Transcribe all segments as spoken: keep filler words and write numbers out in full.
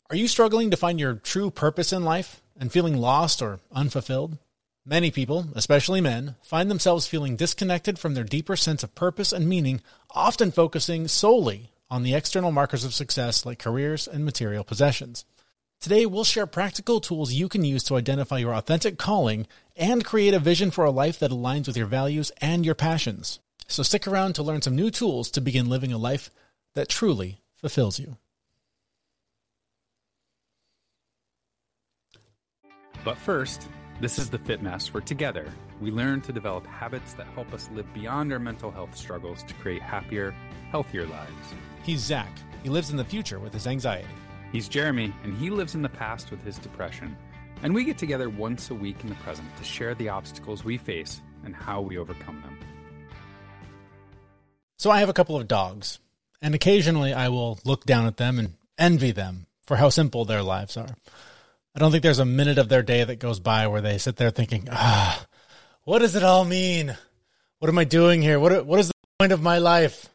Are you struggling to find your true purpose in life and feeling lost or unfulfilled? Many people, especially men, find themselves feeling disconnected from their deeper sense of purpose and meaning, often focusing solely on the external markers of success like careers and material possessions. Today, we'll share practical tools you can use to identify your authentic calling and create a vision for a life that aligns with your values and your passions. So stick around to learn some new tools to begin living a life that truly fulfills you. But first, this is the FitMess, where together we learn to develop habits that help us live beyond our mental health struggles to create happier, healthier lives. He's Zach. He lives in the future with his anxiety. He's Jeremy, and he lives in the past with his depression. And we get together once a week in the present to share the obstacles we face and how we overcome them. So I have a couple of dogs, and occasionally I will look down at them and envy them for how simple their lives are. I don't think there's a minute of their day that goes by where they sit there thinking, ah, what does it all mean? What am I doing here? What What is the point of my life?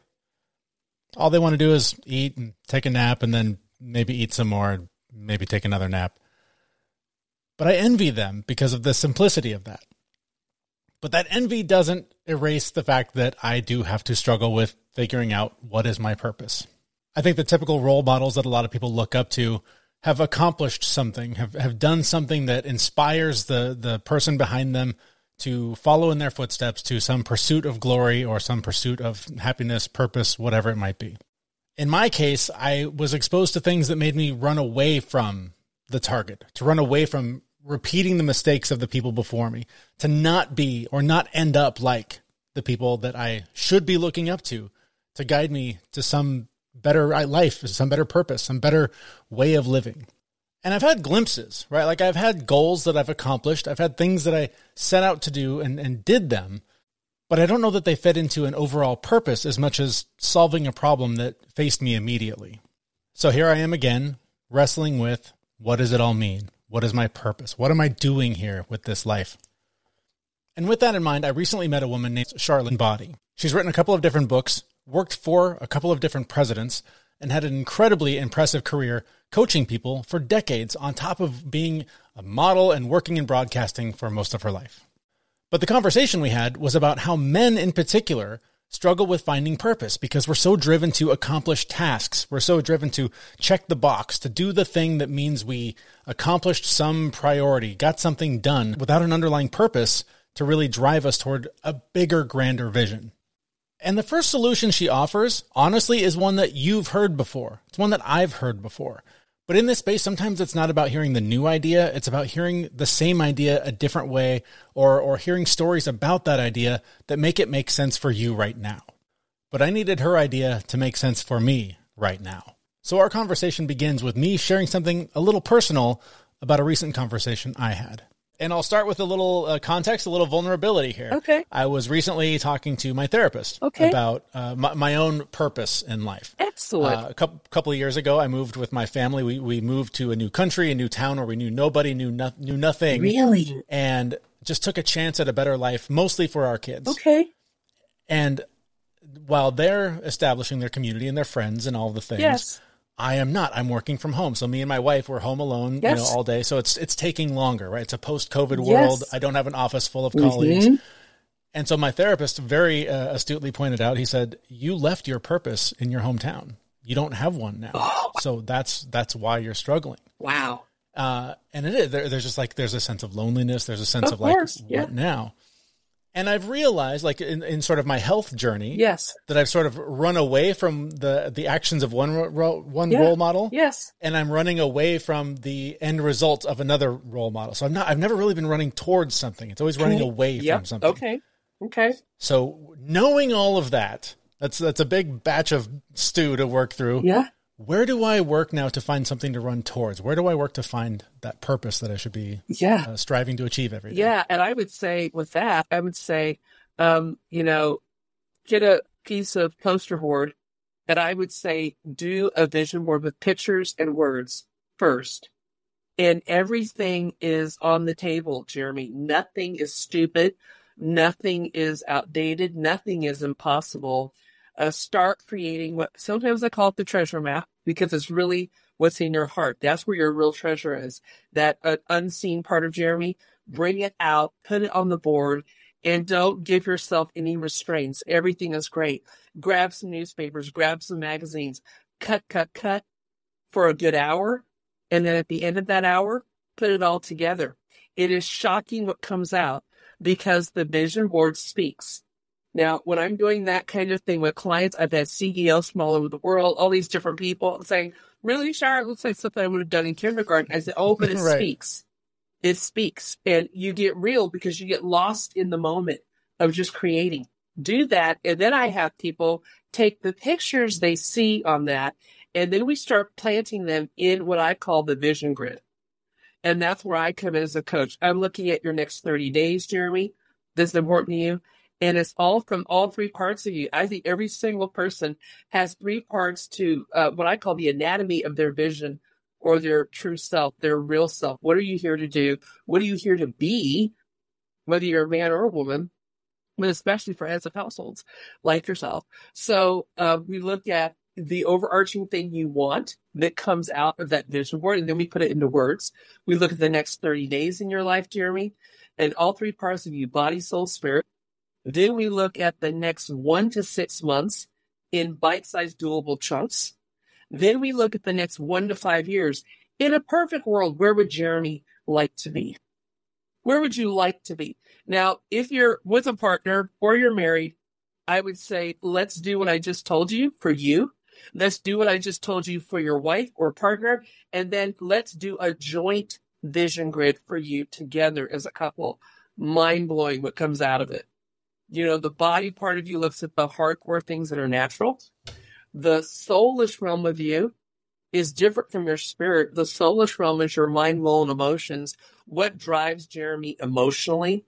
All they want to do is eat and take a nap and then maybe eat some more, maybe take another nap. But I envy them because of the simplicity of that. But that envy doesn't erase the fact that I do have to struggle with figuring out what is my purpose. I think the typical role models that a lot of people look up to have accomplished something, have, have done something that inspires the, the person behind them to follow in their footsteps to some pursuit of glory or some pursuit of happiness, purpose, whatever it might be. In my case, I was exposed to things that made me run away from the target, to run away from repeating the mistakes of the people before me, to not be or not end up like the people that I should be looking up to, to guide me to some better life, some better purpose, some better way of living. And I've had glimpses, right? Like I've had goals that I've accomplished. I've had things that I set out to do and, and did them. But I don't know that they fit into an overall purpose as much as solving a problem that faced me immediately. So here I am again, wrestling with, what does it all mean? What is my purpose? What am I doing here with this life? And with that in mind, I recently met a woman named Charlene Body. She's written a couple of different books, worked for a couple of different presidents, and had an incredibly impressive career coaching people for decades on top of being a model and working in broadcasting for most of her life. But the conversation we had was about how men in particular struggle with finding purpose because we're so driven to accomplish tasks. We're so driven to check the box, to do the thing that means we accomplished some priority, got something done without an underlying purpose to really drive us toward a bigger, grander vision. And the first solution she offers, honestly, is one that you've heard before. It's one that I've heard before. But in this space, sometimes it's not about hearing the new idea. It's about hearing the same idea a different way, or or hearing stories about that idea that make it make sense for you right now. But I needed her idea to make sense for me right now. So our conversation begins with me sharing something a little personal about a recent conversation I had. And I'll start with a little uh, context, a little vulnerability here. Okay. I was recently talking to my therapist okay. about uh, my, my own purpose in life. Excellent. Uh, a couple, couple of years ago, I moved with my family. We we moved to a new country, a new town where we knew nobody, knew no, knew nothing. Really? And just took a chance at a better life, mostly for our kids. Okay. And while they're establishing their community and their friends and all the things, yes. I am not. I'm working from home. So me and my wife, we're home alone, yes. you know, all day. So it's it's taking longer, right? It's a post-COVID yes. world. I don't have an office full of colleagues. Mm-hmm. And so my therapist very uh, astutely pointed out, he said, you left your purpose in your hometown. You don't have one now. Oh. So that's that's why you're struggling. Wow. Uh, and it is. There, there's just like, there's a sense of loneliness. There's a sense of, of like, course. what yeah. now? And I've realized, like in, in sort of my health journey, yes, that I've sort of run away from the the actions of one ro- one yeah. role model, yes, and I'm running away from the end result of another role model. So I'm not. I've never really been running towards something. It's always running away yep. from something. Okay, okay. So knowing all of that, that's that's a big batch of stew to work through. Yeah. Where do I work now to find something to run towards? Where do I work to find that purpose that I should be yeah. uh, striving to achieve every day? Yeah, and I would say with that, I would say. Um, you know, get a piece of poster board, and I would say do a vision board with pictures and words first. And everything is on the table, Jeremy. Nothing is stupid. Nothing is outdated. Nothing is impossible. Uh, start creating what sometimes I call it the treasure map, because it's really what's in your heart. That's where your real treasure is. That uh, unseen part of Jeremy, bring it out, put it on the board, and don't give yourself any restraints. Everything is great. Grab some newspapers, grab some magazines, cut, cut, cut for a good hour. And then at the end of that hour, put it all together. It is shocking what comes out because the vision board speaks. Now, when I'm doing that kind of thing with clients, I've had C E Os from all over the world, all these different people saying, really, Shar, it looks like something I would have done in kindergarten. I said, oh, but it Right. speaks. It speaks. And you get real because you get lost in the moment of just creating. Do that. And then I have people take the pictures they see on that, and then we start planting them in what I call the vision grid. And that's where I come in as a coach. I'm looking at your next thirty days, Jeremy. This is important to you. And it's all from all three parts of you. I think every single person has three parts to uh, what I call the anatomy of their vision or their true self, their real self. What are you here to do? What are you here to be? Whether you're a man or a woman, but especially for heads of households like yourself. So uh, we look at the overarching thing you want that comes out of that vision board, and then we put it into words. We look at the next thirty days in your life, Jeremy, and all three parts of you, body, soul, spirit. Then we look at the next one to six months in bite-sized doable chunks. Then we look at the next one to five years. In a perfect world, where would Jeremy like to be? Where would you like to be? Now, if you're with a partner or you're married, I would say, let's do what I just told you for you. Let's do what I just told you for your wife or partner. And then let's do a joint vision grid for you together as a couple. Mind-blowing what comes out of it. You know, the body part of you looks at the hardcore things that are natural. The soulish realm of you is different from your spirit. The soulish realm is your mind, will, and emotions. What drives Jeremy emotionally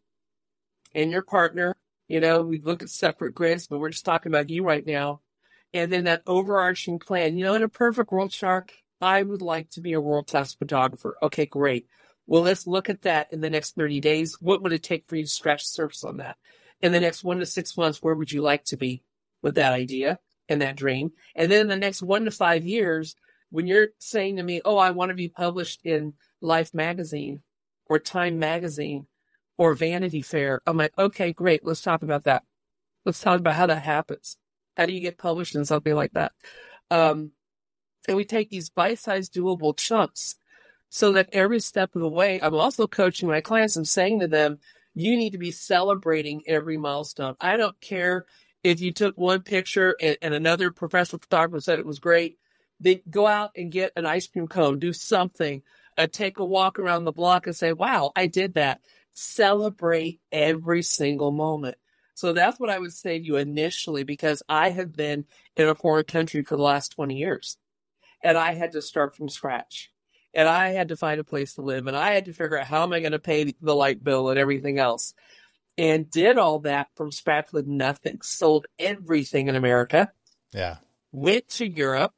and your partner? You know, we look at separate grids, but we're just talking about you right now. And then that overarching plan. You know, in a perfect world, Shark, I would like to be a world-class photographer. Okay, great. Well, let's look at that in the next thirty days. What would it take for you to scratch the surface on that? In the next one to six months, where would you like to be with that idea and that dream? And then in the next one to five years, when you're saying to me, oh, I want to be published in Life magazine or Time magazine or Vanity Fair, I'm like, okay, great. Let's talk about that. Let's talk about how that happens. How do you get published in something like that? Um, and we take these bite-sized doable chunks so that every step of the way, I'm also coaching my clients and saying to them, you need to be celebrating every milestone. I don't care if you took one picture and, and another professional photographer said it was great. Then go out and get an ice cream cone, do something, uh, take a walk around the block and say, wow, I did that. Celebrate every single moment. So that's what I would say to you initially, because I have been in a foreign country for the last twenty years and I had to start from scratch. And I had to find a place to live. And I had to figure out how am I going to pay the light bill and everything else. And did all that from scratch with nothing. Sold everything in America. Yeah. Went to Europe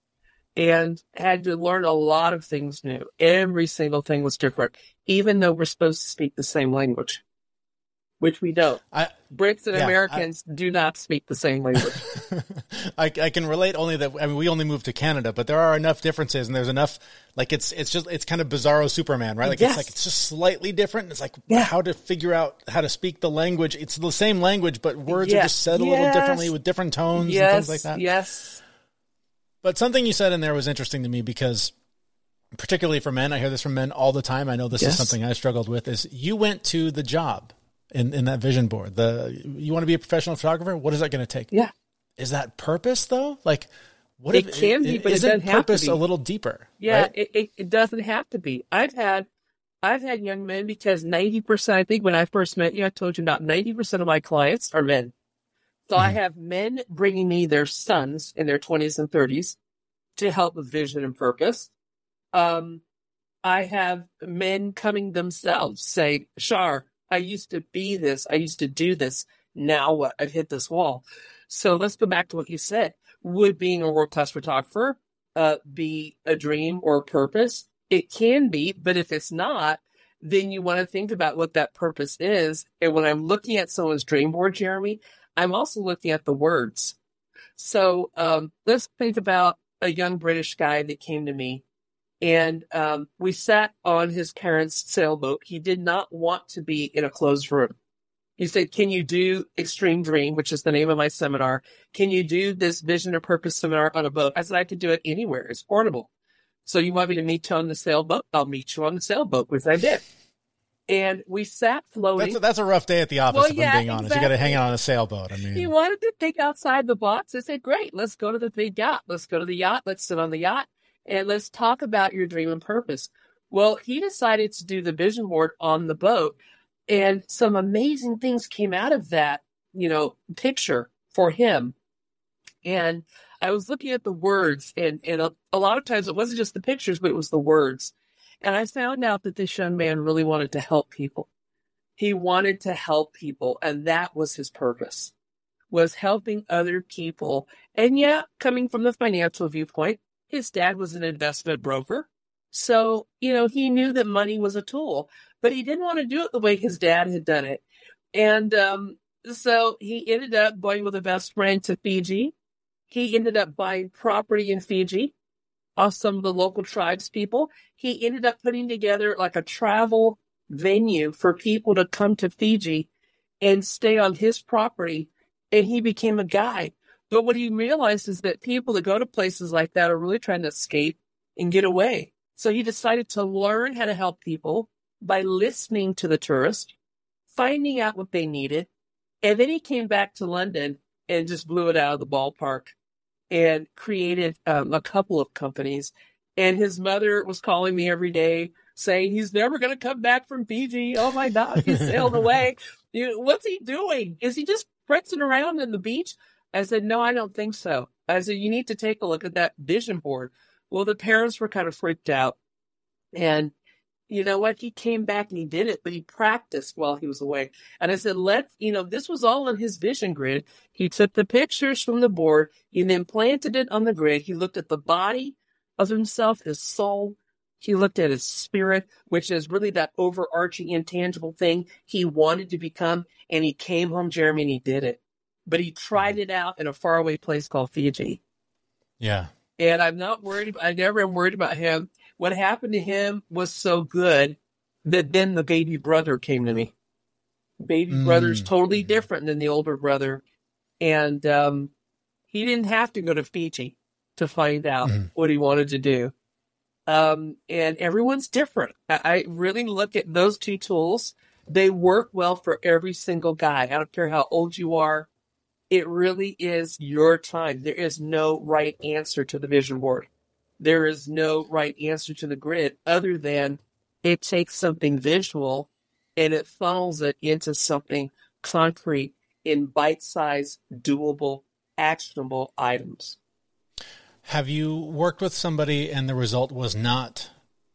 and had to learn a lot of things new. Every single thing was different, even though we're supposed to speak the same language, which we don't. I, Brits and yeah, Americans I, do not speak the same language. I, I can relate only that, I mean, we only moved to Canada, but there are enough differences and there's enough, like it's, it's just, it's kind of bizarro Superman, right? Like yes. it's like, it's just slightly different. It's like yeah. how to figure out how to speak the language. It's the same language, but words yes. are just said a yes. little differently with different tones yes. and things like that. Yes. But something you said in there was interesting to me because particularly for men, I hear this from men all the time. I know this yes. is something I struggled with is you went to the job in, in that vision board. The, you want to be a professional photographer? What is that going to take? Yeah. Is that purpose though? Like what it if can be, but it doesn't have to purpose be. A little deeper? Yeah. Right? It, it, it doesn't have to be. I've had, I've had young men because ninety percent, I think when I first met you, I told you about ninety percent of my clients are men. So mm-hmm. I have men bringing me their sons in their twenties and thirties to help with vision and purpose. Um, I have men coming themselves saying, Shar, I used to be this. I used to do this. Now what? I've hit this wall. So let's go back to what you said. Would being a world-class photographer uh, be a dream or a purpose? It can be, but if it's not, then you want to think about what that purpose is. And when I'm looking at someone's dream board, Jeremy, I'm also looking at the words. So um, let's think about a young British guy that came to me, and um, we sat on his parents' sailboat. He did not want to be in a closed room. He said, can you do Extreme Dream, which is the name of my seminar? Can you do this vision or purpose seminar on a boat? I said, I could do it anywhere. It's portable. So you want me to meet you on the sailboat? I'll meet you on the sailboat, which I did. And we sat floating. That's a, that's a rough day at the office, well, if yeah, I'm being honest. exactly. You got to hang out on a sailboat. I mean, He wanted to think outside the box. I said, great, let's go to the big yacht. Let's go to the yacht. Let's sit on the yacht and let's talk about your dream and purpose. Well, he decided to do the vision board on the boat. And some amazing things came out of that, you know, picture for him. And I was looking at the words, and, and a, a lot of times it wasn't just the pictures, but it was the words. And I found out that this young man really wanted to help people. He wanted to help people, and that was his purpose, was helping other people. And yeah, coming from the financial viewpoint, his dad was an investment broker. So, you know, he knew that money was a tool, but he didn't want to do it the way his dad had done it. And um, so he ended up going with a best friend to Fiji. He ended up buying property in Fiji off some of the local tribes people. He ended up putting together like a travel venue for people to come to Fiji and stay on his property. And he became a guide. But what he realized is that people that go to places like that are really trying to escape and get away. So he decided to learn how to help people by listening to the tourists, finding out what they needed. And then he came back to London and just blew it out of the ballpark and created um, a couple of companies. And his mother was calling me every day saying, he's never going to come back from Fiji. Oh my God, he sailed away. You know, what's he doing? Is he just prancing around on the beach? I said, no, I don't think so. I said, you need to take a look at that vision board. Well, the parents were kind of freaked out. And you know what? He came back and he did it, but he practiced while he was away. And I said, let, you know, this was all on his vision grid. He took the pictures from the board. He then planted it on the grid. He looked at the body of himself, his soul. He looked at his spirit, which is really that overarching intangible thing he wanted to become. And he came home, Jeremy, and he did it. But he tried it out in a faraway place called Fiji. Yeah. And I'm not worried. About, I never am worried about him. What happened to him was so good that then the baby brother came to me. Baby mm. brother's totally different than the older brother. And um, he didn't have to go to Fiji to find out mm. what he wanted to do. Um, and everyone's different. I, I really look at those two tools. They work well for every single guy. I don't care how old you are. It really is your time. There is no right answer to the vision board. There is no right answer to the grid other than it takes something visual and it funnels it into something concrete in bite-sized, doable, actionable items. Have you worked with somebody and the result was not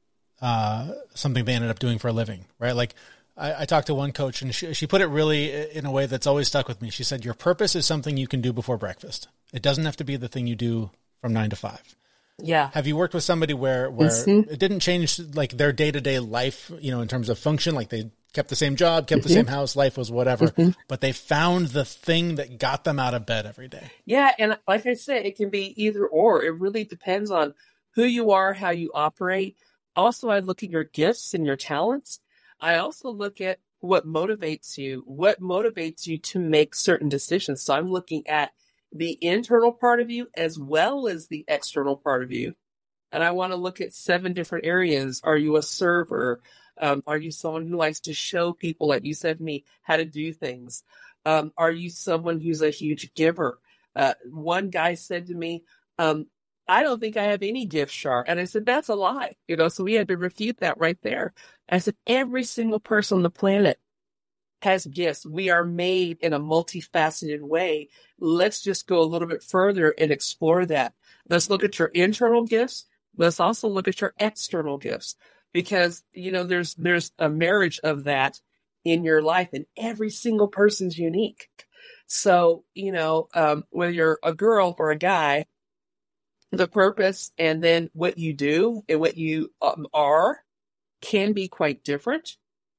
uh, something they ended up doing for a living, right? Like I, I talked to one coach and she, she put it really in a way that's always stuck with me. She said, your purpose is something you can do before breakfast. It doesn't have to be the thing you do from nine to five. Yeah. Have you worked with somebody where, where mm-hmm. it didn't change like their day-to-day life, you know, in terms of function, like they kept the same job, kept mm-hmm. the same house, life was whatever, mm-hmm. but they found the thing that got them out of bed every day? Yeah. And like I said, it can be either or. It really depends on who you are, how you operate. Also, I look at your gifts and your talents. I also look at what motivates you, what motivates you to make certain decisions. So I'm looking at the internal part of you as well as the external part of you. And I want to look at seven different areas. Are you a server? Um, are you someone who likes to show people, like you said to me, how to do things? Um, are you someone who's a huge giver? Uh, one guy said to me, um, I don't think I have any gifts, Shar. And I said, that's a lie. You know, so we had to refute that right there. I said, every single person on the planet has gifts. We are made in a multifaceted way. Let's just go a little bit further and explore that. Let's look at your internal gifts. Let's also look at your external gifts, because, you know, there's, there's a marriage of that in your life, and every single person's unique. So, you know, um, whether you're a girl or a guy, the purpose and then what you do and what you um, are can be quite different.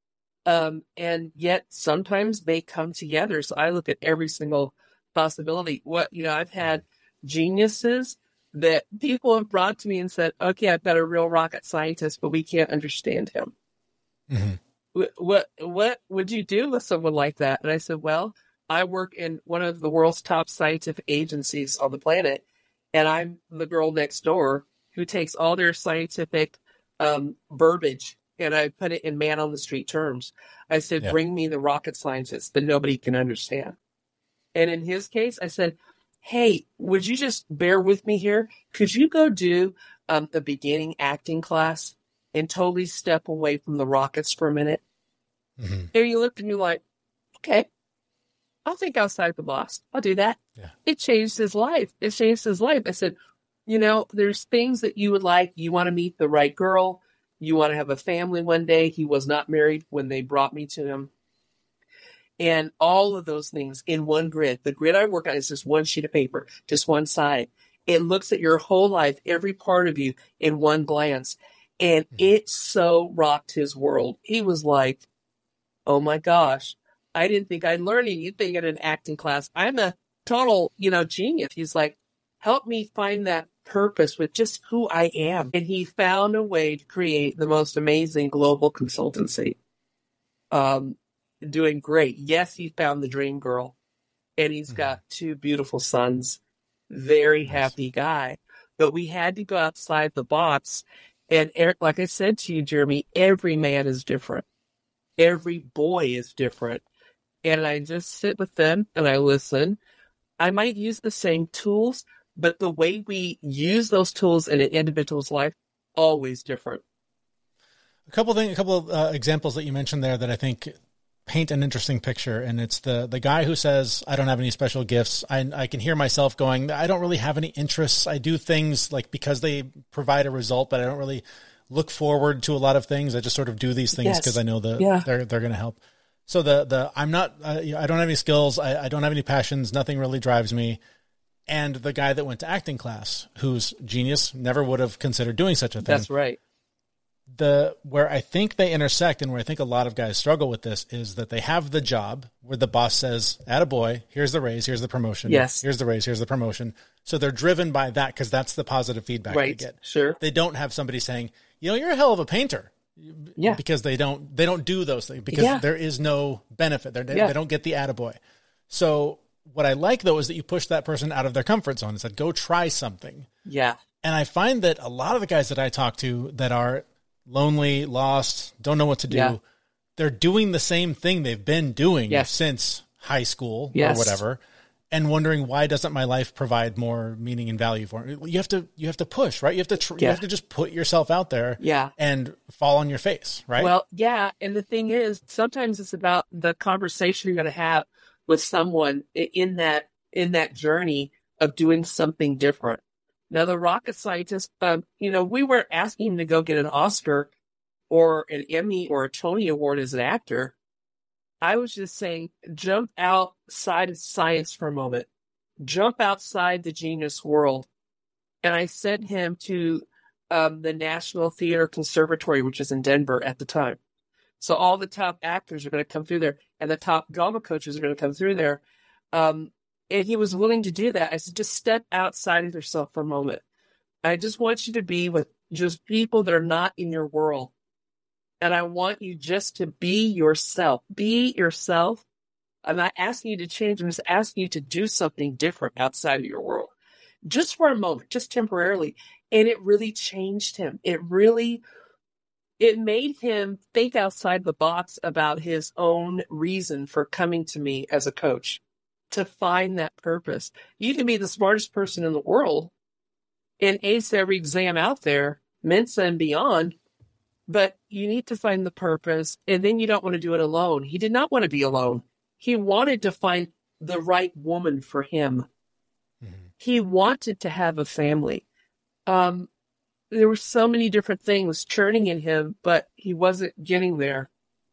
Um, and yet sometimes they come together. So I look at every single possibility. What, you know, I've had geniuses that people have brought to me and said, okay, I've got a real rocket scientist, but we can't understand him. Mm-hmm. What, what, what would you do with someone like that? And I said, well, I work in one of the world's top scientific agencies on the planet, and I'm the girl next door who takes all their scientific um, verbiage and I put it in man on the street terms. I said, yeah. bring me the rocket scientist that nobody can understand. And in his case, I said, hey, would you just bear with me here? Could you go do um, the beginning acting class and totally step away from the rockets for a minute? Mm-hmm. And you looked at me like, okay, I'll think outside the box. I'll do that. Yeah. It changed his life. It changed his life. I said, you know, there's things that you would like. You want to meet the right girl. You want to have a family one day. He was not married when they brought me to him. And all of those things in one grid. The grid I work on is just one sheet of paper, just one side. It looks at your whole life, every part of you in one glance. And it so rocked his world. He was like, oh my gosh, I didn't think I'd learn anything in an acting class. I'm a total, you know, genius. He's like, help me find that purpose with just who I am. And he found a way to create the most amazing global consultancy. Um, doing great. Yes, he found the dream girl, and he's got two beautiful sons. Very happy guy. But we had to go outside the box. And Eric, like I said to you, Jeremy, every man is different. Every boy is different. And I just sit with them and I listen. I might use the same tools, but the way we use those tools in an individual's life, always different. A couple things, a couple of uh, examples that you mentioned there that I think paint an interesting picture. And it's the, the guy who says, I don't have any special gifts. I, I can hear myself going, I don't really have any interests. I do things like because they provide a result, but I don't really look forward to a lot of things. I just sort of do these things because yes. I know that yeah. they're, they're going to help. So the, the, I'm not, uh, I don't have any skills. I, I don't have any passions. Nothing really drives me. And the guy that went to acting class, who's genius, never would have considered doing such a thing. That's right. The where I think they intersect and where I think a lot of guys struggle with this is that they have the job where the boss says, attaboy, here's the raise, here's the promotion. Yes. Here's the raise, here's the promotion. So they're driven by that because that's the positive feedback right. they get. Sure. They don't have somebody saying, you know, you're a hell of a painter. Yeah. Because they don't they don't do those things because yeah. there is no benefit. They're, yeah. They don't get the attaboy. So what I like, though, is that you push that person out of their comfort zone and said, go try something. Yeah. And I find that a lot of the guys that I talk to that are lonely, lost, don't know what to do, yeah. they're doing the same thing they've been doing yes. since high school yes. or whatever, and wondering, why doesn't my life provide more meaning and value for me? You have to, you have to push, right? You have to, tr- yeah. you have to just put yourself out there yeah. and fall on your face, right? Well, yeah. And the thing is, sometimes it's about the conversation you're going to have with someone in that, in that journey of doing something different. Now, the rocket scientist, um, you know, we weren't asking him to go get an Oscar or an Emmy or a Tony Award as an actor. I was just saying, jump outside of science for a moment. Jump outside the genius world. And I sent him to um, the National Theater Conservatory, which is in Denver at the time. So all the top actors are going to come through there, and the top drama coaches are going to come through there. Um, And he was willing to do that. I said, just step outside of yourself for a moment. I just want you to be with just people that are not in your world. And I want you just to be yourself. Be yourself. I'm not asking you to change. I'm just asking you to do something different outside of your world. Just for a moment, just temporarily. And it really changed him. It really, it made him think outside the box about his own reason for coming to me as a coach. To find that purpose. You can be the smartest person in the world and ace every exam out there, Mensa and beyond, but you need to find the purpose, and then you don't want to do it alone. He did not want to be alone. He wanted to find the right woman for him. Mm-hmm. He wanted to have a family. Um, there were so many different things churning in him, but he wasn't getting there.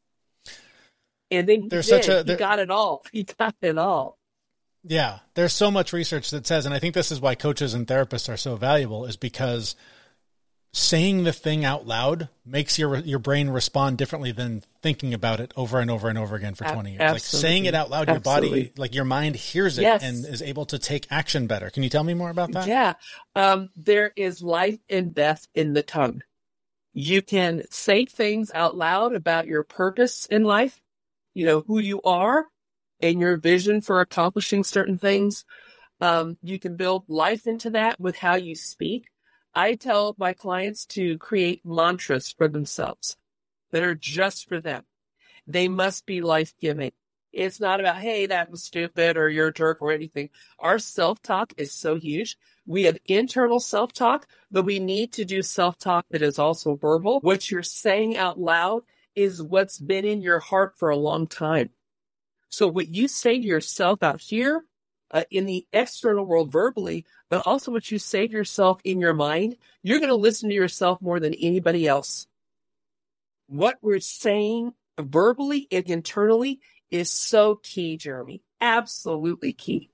And then he There's did. Such a, there... He got it all. He got it all. Yeah, there's so much research that says, and I think this is why coaches and therapists are so valuable, is because saying the thing out loud makes your your brain respond differently than thinking about it over and over and over again for twenty years. Absolutely. Like saying it out loud, your Absolutely. body, like your mind hears it yes. and is able to take action better. Can you tell me more about that? Yeah. Um, there is life and death in the tongue. You can say things out loud about your purpose in life, you know, who you are and your vision for accomplishing certain things. Um, you can build life into that with how you speak. I tell my clients to create mantras for themselves that are just for them. They must be life-giving. It's not about, hey, that was stupid or you're a jerk or anything. Our self-talk is so huge. We have internal self-talk, but we need to do self-talk that is also verbal. What you're saying out loud is what's been in your heart for a long time. So what you say to yourself out here, Uh, in the external world verbally, but also what you say to yourself in your mind, you're going to listen to yourself more than anybody else. What we're saying verbally and internally is so key, Jeremy. Absolutely key.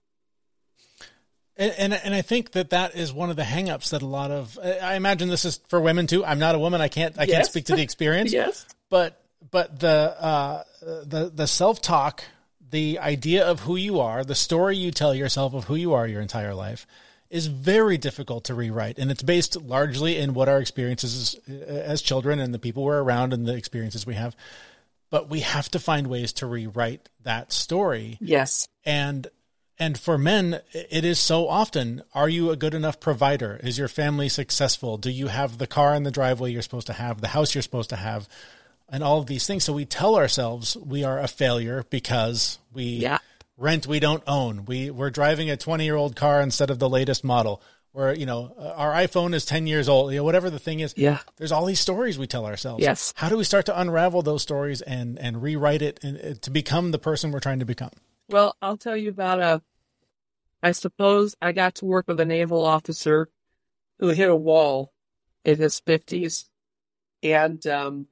And, and and I think that that is one of the hangups that a lot of, I imagine this is for women too. I'm not a woman. I can't, I yes. can't speak to the experience, yes. but, but the, uh, the, the self-talk, the idea of who you are, the story you tell yourself of who you are your entire life is very difficult to rewrite. And it's based largely in what our experiences as, as children and the people we're around and the experiences we have. But we have to find ways to rewrite that story. Yes. And and for men, it is so often, are you a good enough provider? Is your family successful? Do you have the car in the driveway you're supposed to have, the house you're supposed to have? And all of these things. So we tell ourselves we are a failure because we yeah. rent, we don't own. We, we're driving a twenty-year-old car instead of the latest model. Or, you know, our iPhone is ten years old. You know, whatever the thing is. Yeah. There's all these stories we tell ourselves. Yes. How do we start to unravel those stories and, and rewrite it and, to become the person we're trying to become? Well, I'll tell you about a, I suppose I got to work with a naval officer who hit a wall in his fifties. And, um,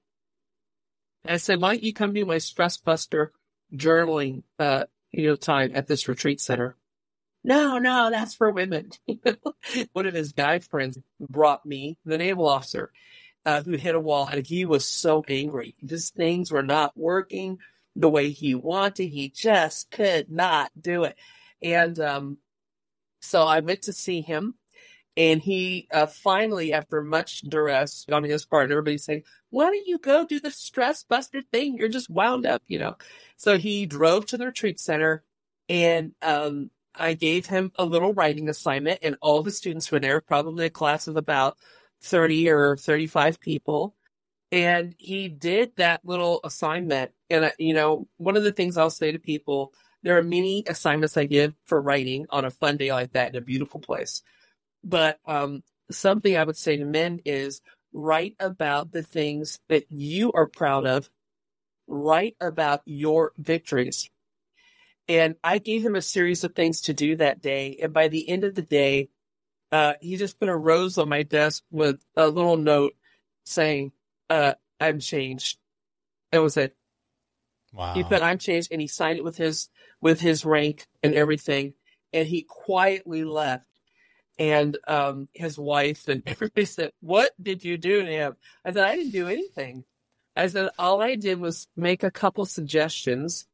I said, why don't you come do my stress buster journaling, uh, you know, time at this retreat center? No, no, that's for women. One of his guy friends brought me the naval officer, uh, who hit a wall, and he was so angry. Just things were not working the way he wanted. He just could not do it. And, um, so I went to see him. And he uh, finally, after much duress on his part, everybody's saying, why don't you go do the stress buster thing? You're just wound up, you know. So he drove to the retreat center, and um, I gave him a little writing assignment, and all the students were there, probably a class of about thirty or thirty-five people. And he did that little assignment. And, I, you know, one of the things I'll say to people, there are many assignments I give for writing on a fun day like that in a beautiful place. But um, something I would say to men is write about the things that you are proud of. Write about your victories. And I gave him a series of things to do that day. And by the end of the day, uh, he just put a rose on my desk with a little note saying, uh, I'm changed. That was it. Wow. He put, I'm changed. And he signed it with his, with his rank and everything. And he quietly left. And um, his wife and everybody said, what did you do to him? I said, I didn't do anything. I said, all I did was make a couple suggestions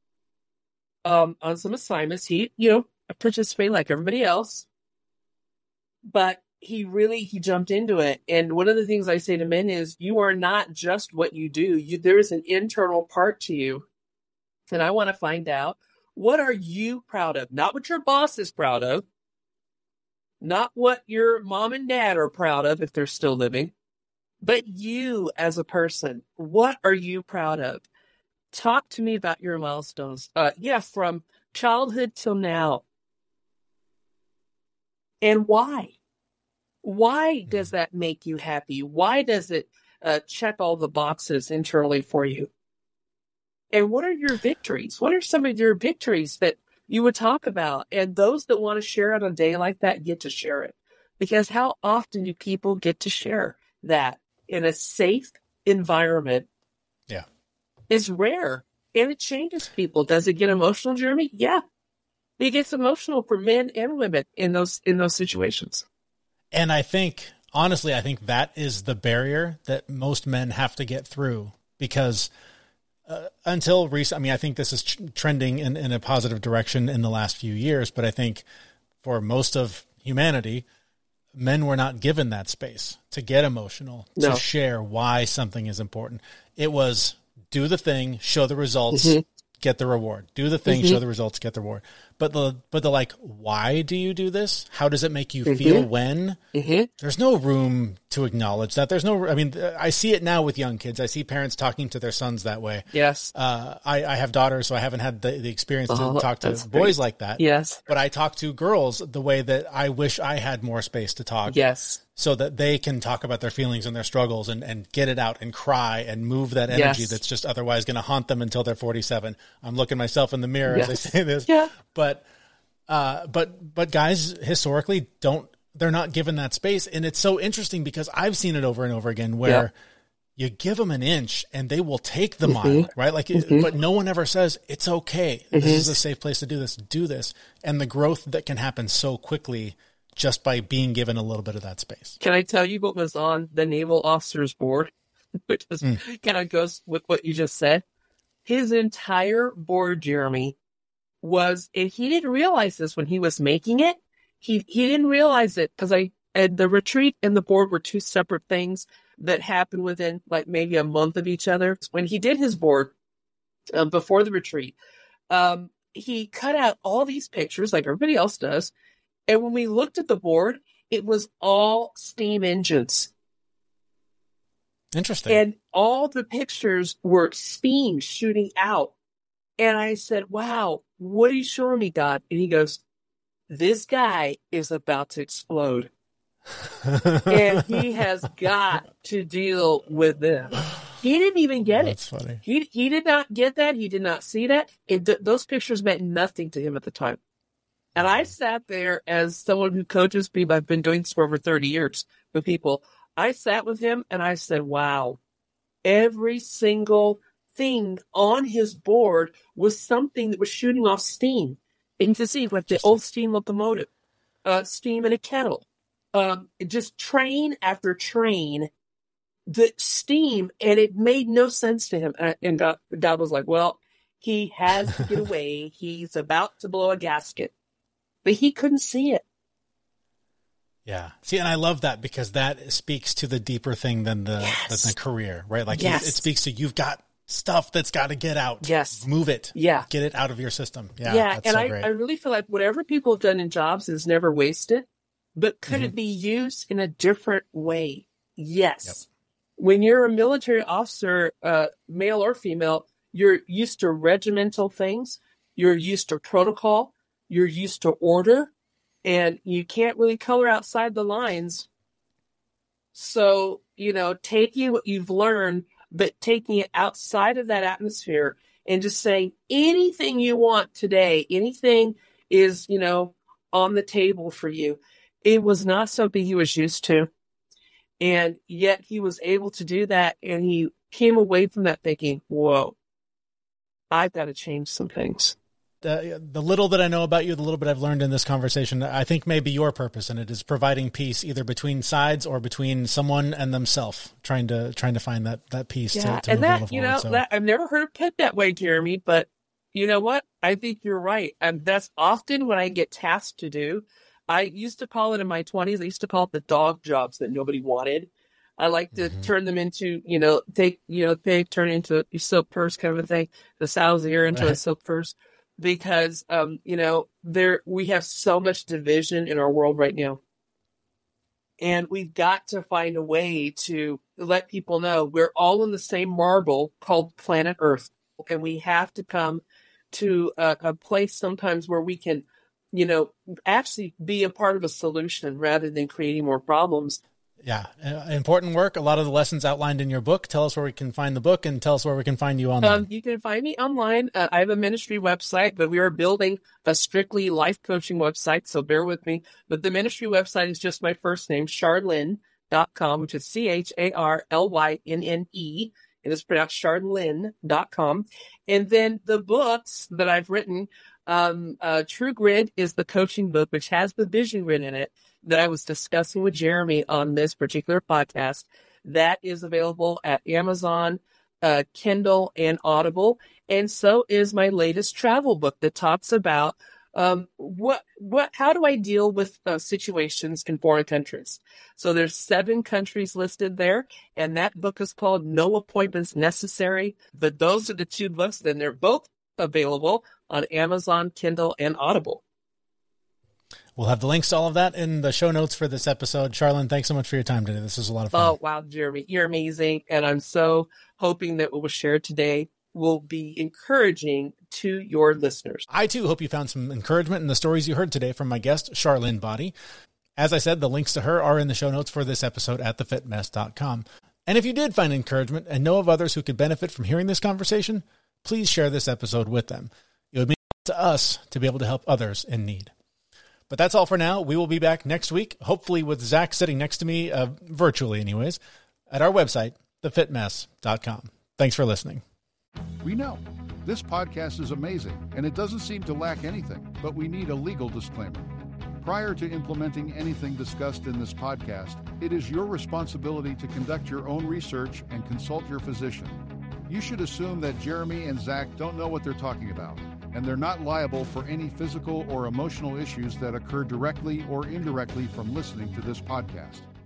um, on some assignments. He, you know, participated like everybody else. But he really, he jumped into it. And one of the things I say to men is, you are not just what you do. You, there is an internal part to you. And I want to find out, what are you proud of? Not what your boss is proud of. Not what your mom and dad are proud of if they're still living, but you as a person. What are you proud of? Talk to me about your milestones. Uh, yeah, from childhood till now. And why? Why does that make you happy? Why does it uh, check all the boxes internally for you? And what are your victories? What are some of your victories that you would talk about? And those that want to share on a day like that get to share it. Because how often do people get to share that in a safe environment? Yeah. It's rare. And it changes people. Does it get emotional, Jeremy? Yeah. It gets emotional for men and women in those in those situations. And I think honestly, I think that is the barrier that most men have to get through, because uh, until recent, I mean, I think this is t- trending in, in a positive direction in the last few years, but I think for most of humanity, men were not given that space to get emotional, No. to share why something is important. It was do the thing, show the results, Mhm. get the reward. Do the thing, Mhm. show the results, get the reward. But the but the like, why do you do this? How does it make you feel when? hmm There's no room to acknowledge that. There's no, I mean, I see it now with young kids. I see parents talking to their sons that way. Yes. Uh, I, I have daughters, so I haven't had the, the experience to Oh, talk to that's boys great. like that. Yes. But I talk to girls the way that I wish I had more space to talk, Yes. so that they can talk about their feelings and their struggles and, and get it out and cry and move that energy Yes. that's just otherwise going to haunt them until they're forty-seven. I'm looking myself in the mirror as I Yes. say this. Yeah. But, uh, but, but guys historically don't, they're not given that space. And it's so interesting because I've seen it over and over again where Yeah. you give them an inch and they will take the Mhm. mile, right? Like, Mhm. but no one ever says it's okay. Mhm. This is a safe place to do this, do this. And the growth that can happen so quickly just by being given a little bit of that space. Can I tell you what was on the Naval Officers Board? Which is, Mm. kind of goes with what you just said. His entire board, Jeremy, was, and he didn't realize this when he was making it. He he didn't realize it because I and the retreat and the board were two separate things that happened within like maybe a month of each other. When he did his board um, before the retreat, um, he cut out all these pictures like everybody else does. And when we looked at the board, it was all steam engines. Interesting. And all the pictures were steam shooting out. And I said, wow, what are you showing me, God? And he goes, this guy is about to explode. And he has got to deal with this. He didn't even get That's it. funny. He he did not get that. He did not see that. It, th- those pictures meant nothing to him at the time. And I sat there as someone who coaches people. I've been doing this for over thirty years with people. I sat with him and I said, wow, every single thing on his board was something that was shooting off steam. And you can see like the old steam locomotive, uh, steam in a kettle, um, just train after train, the steam, and it made no sense to him. And, and God, God was like, well, he has to get away. He's about to blow a gasket. But he couldn't see it. Yeah. See, and I love that because that speaks to the deeper thing than the, Yes. than the career, right? Like Yes. it, it speaks to, you've got stuff that's got to get out. Yes. Move it. Yeah. Get it out of your system. Yeah. Yeah, That's and so I, great. I really feel like whatever people have done in jobs is never wasted, but could Mhm. it be used in a different way? Yes. Yep. When you're a military officer, uh, male or female, you're used to regimental things, you're used to protocol, you're used to order, and you can't really color outside the lines. So, you know, taking what you've learned, but taking it outside of that atmosphere and just saying anything you want today, anything is, you know, on the table for you. It was not something he was used to. And yet he was able to do that. And he came away from that thinking, whoa, I've got to change some things. The, the little that I know about you, the little bit I've learned in this conversation, I think may be your purpose, and it is providing peace either between sides or between someone and themselves, trying to trying to find that that peace. Yeah, to, to and move a that, little you forward. know, So, that I've never heard it put that way, Jeremy, but you know what? I think you're right. And that's often what I get tasked to do. I used to call it in my twenties, I used to call it the dog jobs that nobody wanted. I like to Mhm. turn them into, you know, take, you know, they turn into a silk purse kind of a thing, the sow's ear into a Right. silk purse. Because, um, you know, there, we have so much division in our world right now. And we've got to find a way to let people know we're all in the same marble called planet Earth. And we have to come to a, a place sometimes where we can, you know, actually be a part of a solution rather than creating more problems. yeah, uh, important work. A lot of the lessons outlined in your book. Tell us where we can find the book, and tell us where we can find you online. Um, you can find me online. Uh, I have a ministry website, but we are building a strictly life coaching website, so bear with me. But the ministry website is just my first name, charlynn dot com, which is C H A R L Y N N E. It is pronounced charlynn dot com. And then the books that I've written, um, uh, True Grid is the coaching book, which has the vision grid in it. that I was discussing with Jeremy on this particular podcast. That is available at Amazon, uh, Kindle, and Audible. And so is my latest travel book that talks about um, what, what, how do I deal with uh, situations in foreign countries? So there's seven countries listed there, and that book is called No Appointments Necessary. But those are the two books, and they're both available on Amazon, Kindle, and Audible. We'll have the links to all of that in the show notes for this episode. Charlene, thanks so much for your time today. This was a lot of fun. Oh, wow, Jeremy, you're amazing. And I'm so hoping that what we'll share today will be encouraging to your listeners. I, too, hope you found some encouragement in the stories you heard today from my guest, Charlene Body. As I said, the links to her are in the show notes for this episode at the fit mess dot com. And if you did find encouragement and know of others who could benefit from hearing this conversation, please share this episode with them. It would mean to us to be able to help others in need. But that's all for now. We will be back next week, hopefully with Zach sitting next to me, uh, virtually anyways, at our website, the fit mess dot com. Thanks for listening. We know this podcast is amazing and it doesn't seem to lack anything, but we need a legal disclaimer. Prior to implementing anything discussed in this podcast, it is your responsibility to conduct your own research and consult your physician. You should assume that Jeremy and Zach don't know what they're talking about, and they're not liable for any physical or emotional issues that occur directly or indirectly from listening to this podcast.